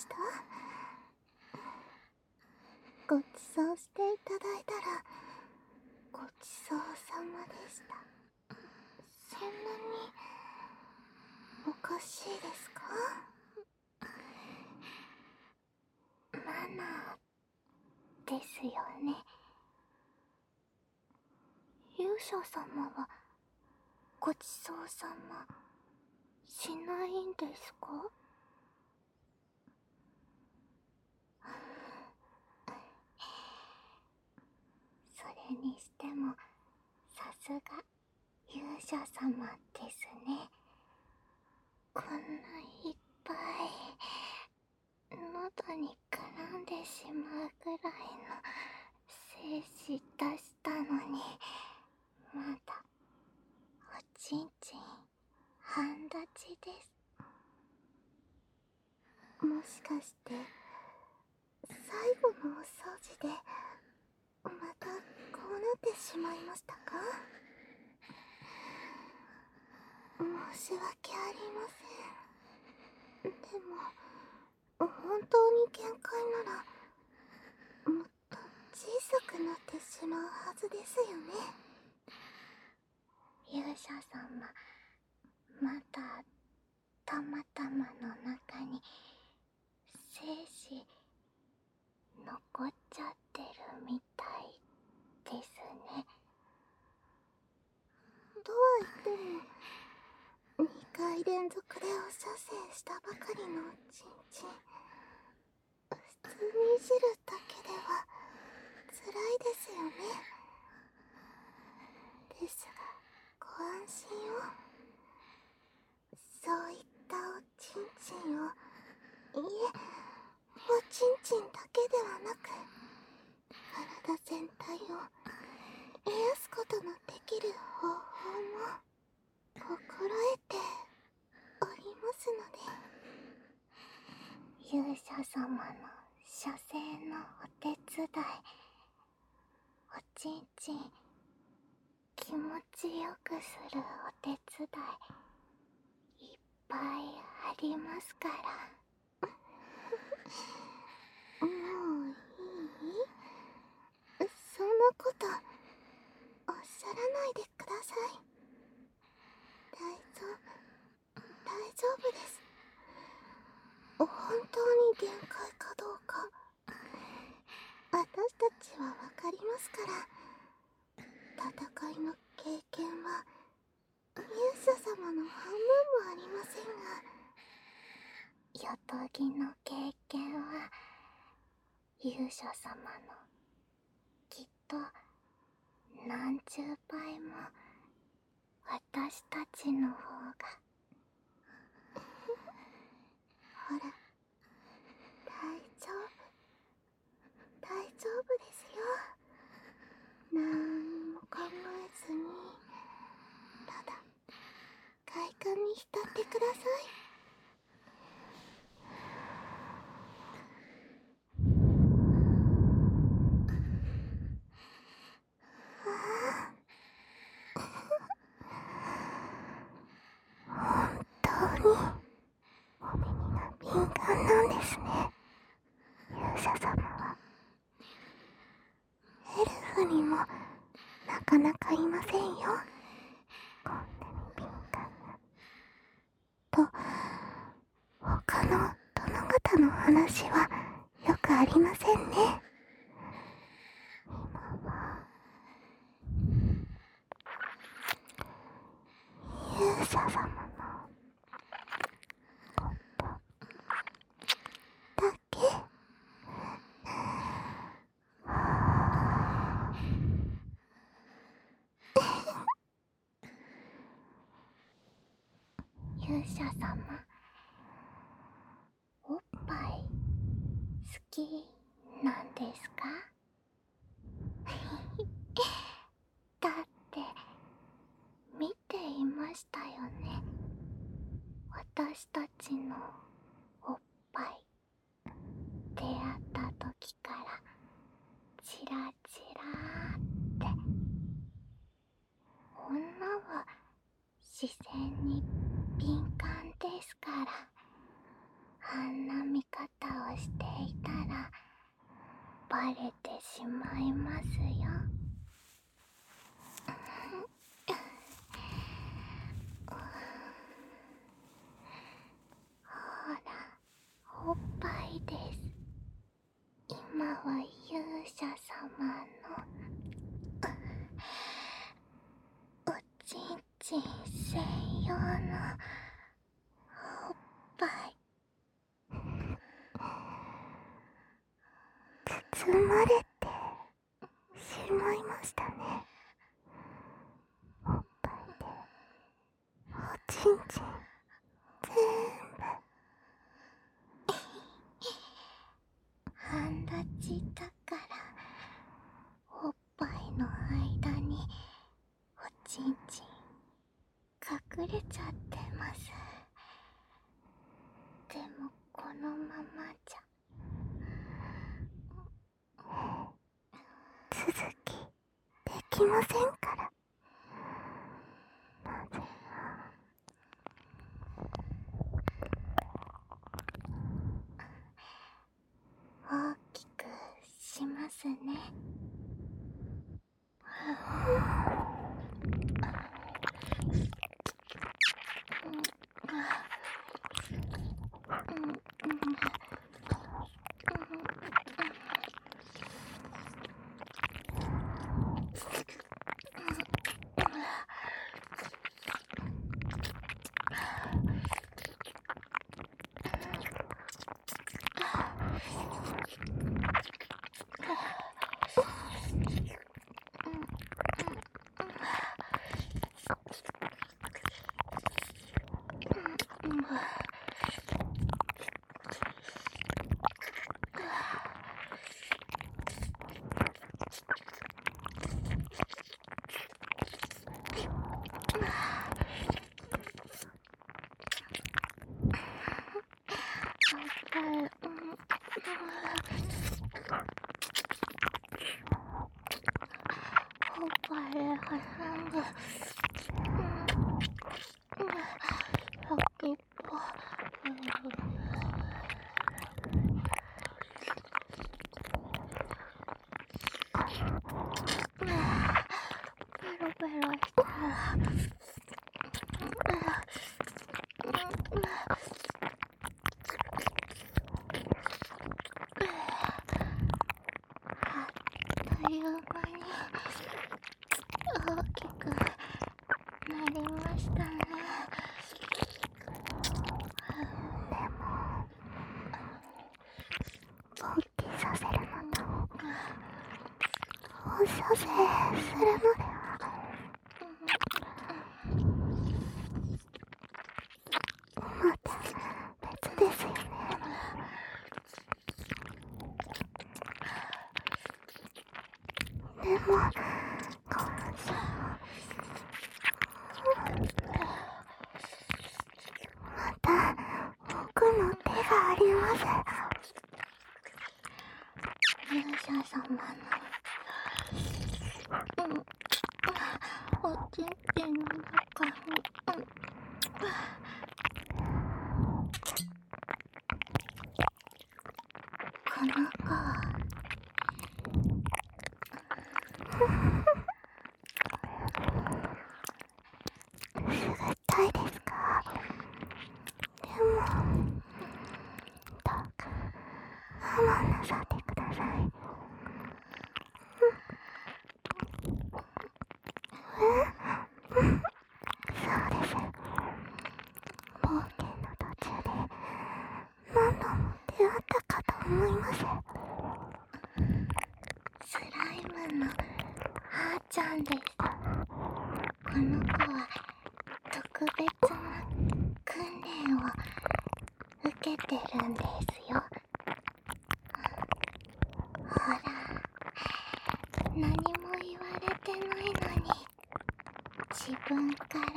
した？ごちそうしていただいたらごちそうさまでした。そんなにおかしいですか？マナーですよね。勇者様はごちそうさましないんですか？それにしてもさすが勇者様ですね。こんないっぱい喉に絡んでしまうぐらいの精子出したのに、まだおちんちん半立ちです。もしかして最後のお掃除でまたこうなってしまいましたか？申し訳ありません。でも本当に限界ならもっと小さくなってしまうはずですよね。勇者様、まだたまたまの中に精子残っちゃってるみたいですね。とは言っても2回連続でお射精したばかりのちんちん、普通にいじるだけでは辛いですよね。ですがご安心を。そういったおちんちんを、いえ、おちんちんだけではなく体全体を癒すことのできる方法も心得ておりますので。勇者様の射精のお手伝い、おちんちん気持ちよくするお手伝いいっぱいありますから。もういい？そんなことおっしゃらないでください。大丈夫、大丈夫です。本当に限界かどうか私たちはわかりますから。戦いの経験は勇者様の半分もありませんが、よとぎの経験は勇者様のきっと何十倍も私たちの方が。ほら、大丈夫、大丈夫ですよ。なんにも考えずにただ快感に浸ってください。本当にお耳が敏感なんですね、勇者様は。エルフにもなかなかいませんよ、こんなに敏感な。と他の殿方の話はよくありませんね。今は勇者様のことだけ。勇者様、おっぱい好きなんですか？だって見ていましたよね、私たちのおっぱい。出会った時からチラチラって。女は視線に敏感ですから。 あんな見方をしていたらバレてしまいますよ。ほら、おっぱいです。今は勇者様のおちんちん専用のおっぱい。包まれてしまいましたね。おっぱいでおちんちん全部半立ちだからおっぱいの間におちんちん隠れちゃってます。でもこのままじゃ続きできませんから。なぜ大きくしますね。おっぱい挟んで先っぽペロペロしたらあっという間に大きくなりましたね。でも大きさせるのと放射線するのではまた別ですよね。でも今週また奥の手があります。勇者様のおちんちんの中にこの子すがたいですか？でもどうか我慢なさってください。そうです。冒険の途中で何度も出会ったかと思います。スライムのはーちゃんです。この子は特別な訓練を受けてるんですよ。ほら、何も言われてないのに自分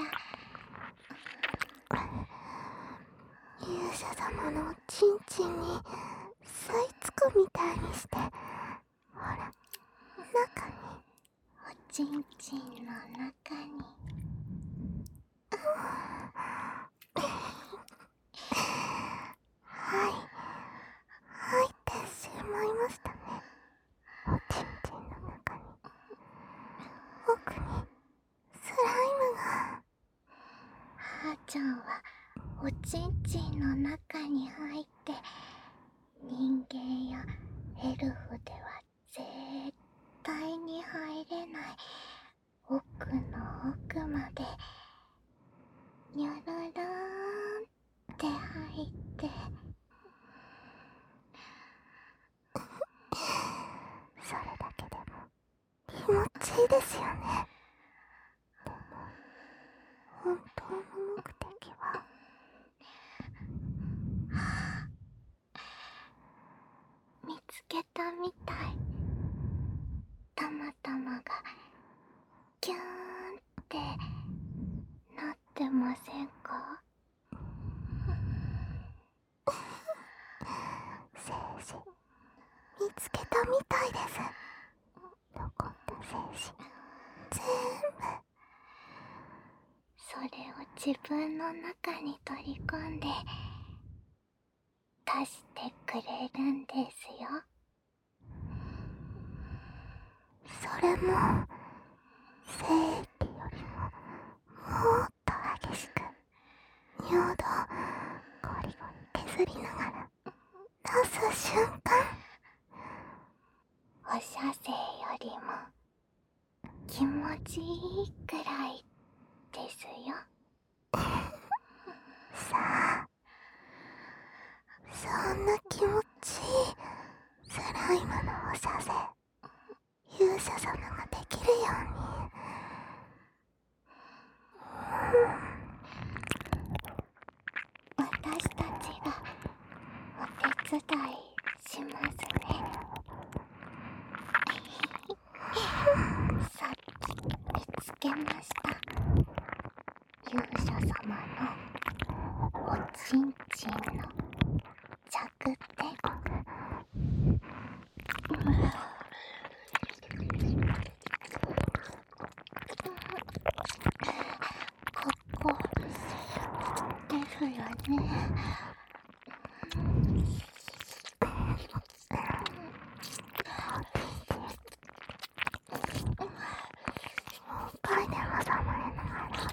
から勇者様のおちんちんに吸い付くみたいにして、ほら、中におちんちんの中に入ちゃんはおちんちんの中に入って人間やエルフでは絶対に入れない奥の奥までにゃららーんって入ってそれだけでも気持ちいいですよね。でも本当の目的は見つけたみたい。たまたまがキューンってなってませんか？精子見つけたみたいです。残った精子全部それを自分の中に取り込んで出してくれるんですよ。それも精液よりももっと激しく尿道ゴリゴリ削りながら出す瞬間、お射精よりも気持ちいいくらいですよ。さあ、そんな気持ちいいスライムのお射精、勇者様ができるように私たちがお手伝いしますね。さっき見つけました。勇者様のおちんちんの弱点。ここですよね。おっぱいで挟まれながら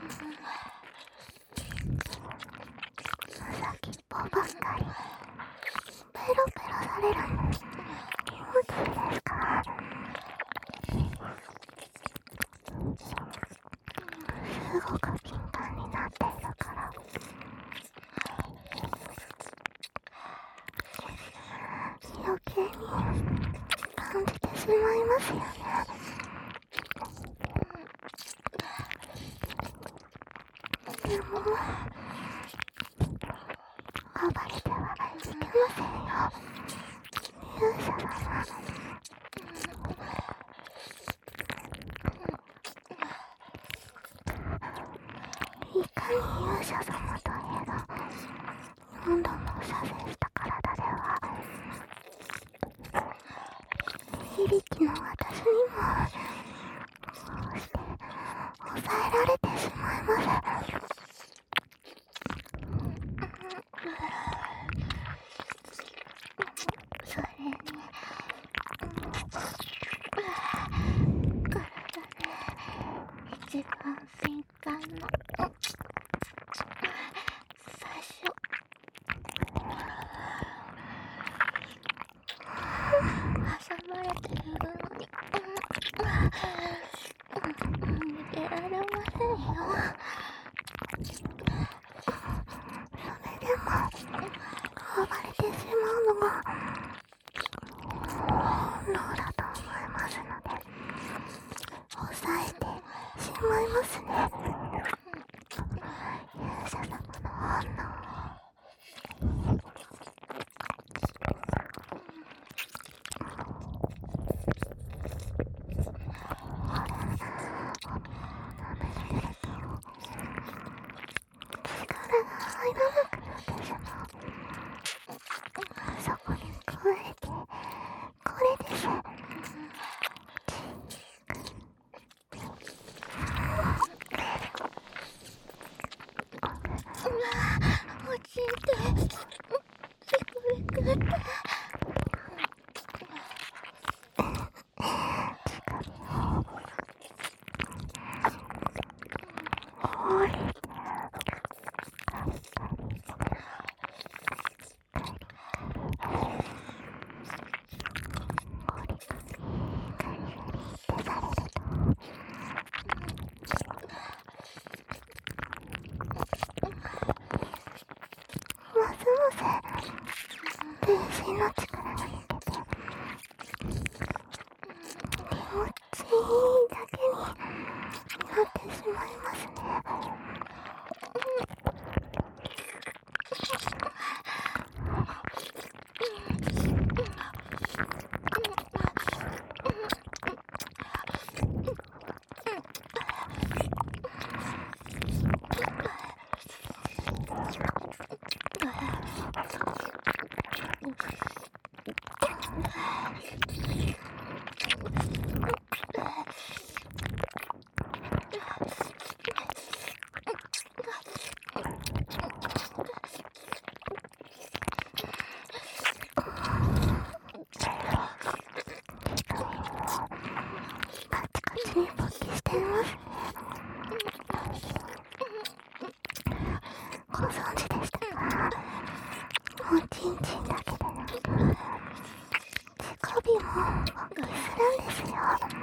先っぽばっかりペロペロされるの気持ちいいですか？すごく敏感になっているから余計に感じてしまいますよね。でも暴れてはいけませんよ、勇者様。いかに勇者様といえど何度も射精した体では非力の私にもこうして抑えられてしまいます。それに体で一番敏感な最初挟まれているのに逃げられませんよ。それでも暴れてしまうのが本能だと思いますので抑えてしまいますね。勇者様の本能。力が入らなくなってしまう。そこに加えてこれです。落ちてビクビクってほり足の力抜けて気持ちいいだけになってしまいますね。ご存知でしたか？おちんちんだけでなく手首も勃起するんですよ。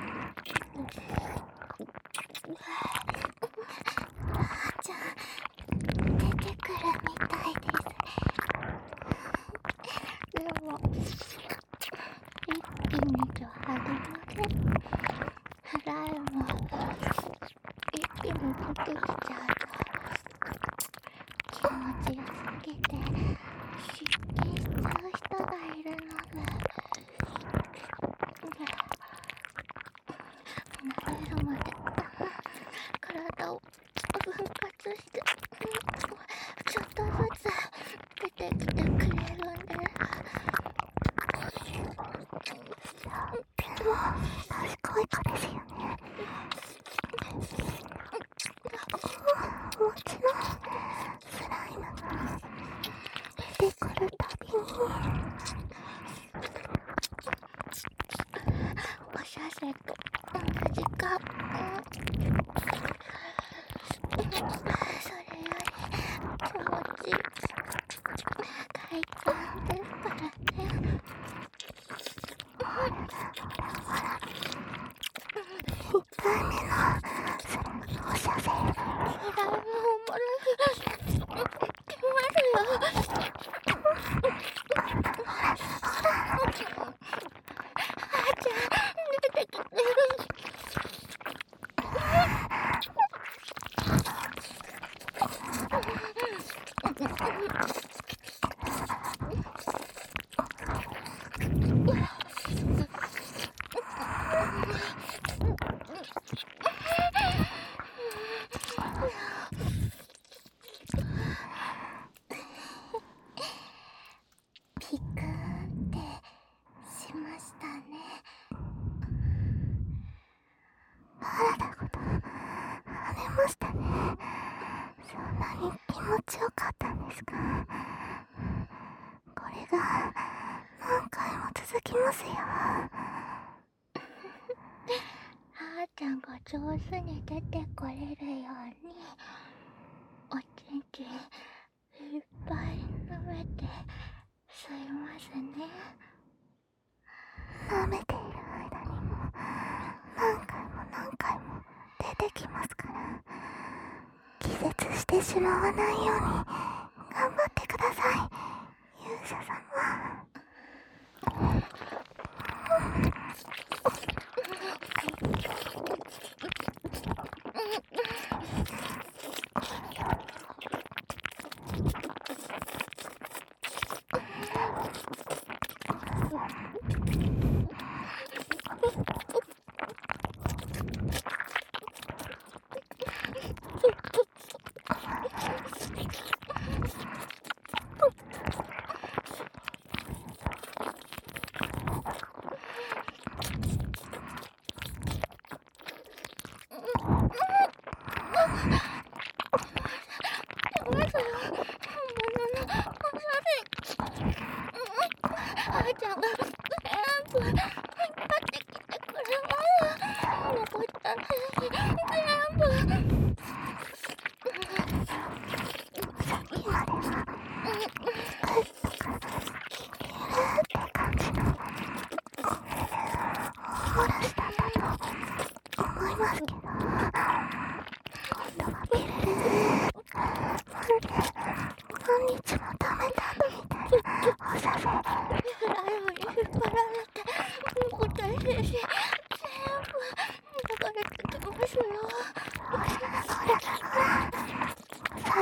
じゃあ出てくるみたいです。でも一気にじゃは出ません。払いも一気に出てきちゃうと気持ちよすぎて失禁しちゃう人がいるので、慣れるまで体を分割してちょっとずつ出てきてくれるんで、でも賢い子ですよね。もちろんスライムが出てくるたびにおしゃせと同じか、それより気持ち快感ですからね。1回目のスライムのおしゃせ、スライムおもろい。決まるよ。じゃあ出てきてる。ピクーってしましたね。体ごと跳ねましたね。そんなに気持ちよかったんですか？これが何回も続きますよ。はーちゃんが上手に出てこれるようにおちんちんいっぱい舐めて吸いますね。舐めている間にも何回も出てきますから、気絶してしまわないように頑張ってください、勇者様。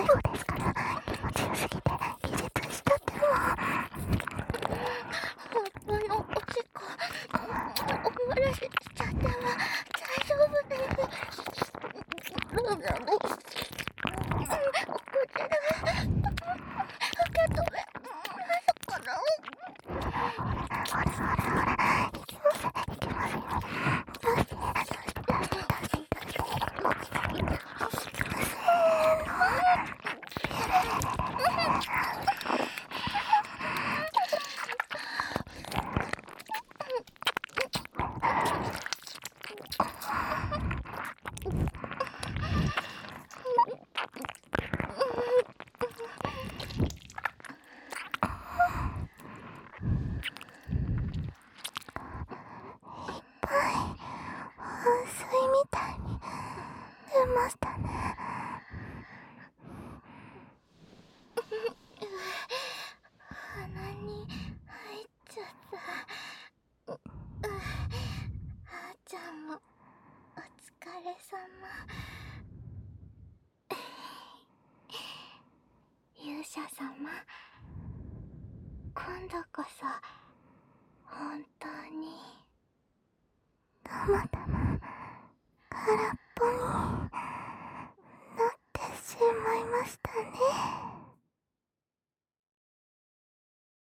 最後ですから、気持ちよすぎて気絶しちゃっても。本当におしっこお漏らししちゃっても大丈夫です。こちら受け止めますから。ほらほらほら、いきますいきますよ。出して噴水みたいに出ましたね。鼻に入っちゃった。あーちゃんもお疲れ様。勇者様、今度こそ本当にたまたま空っぽになってしまいましたね。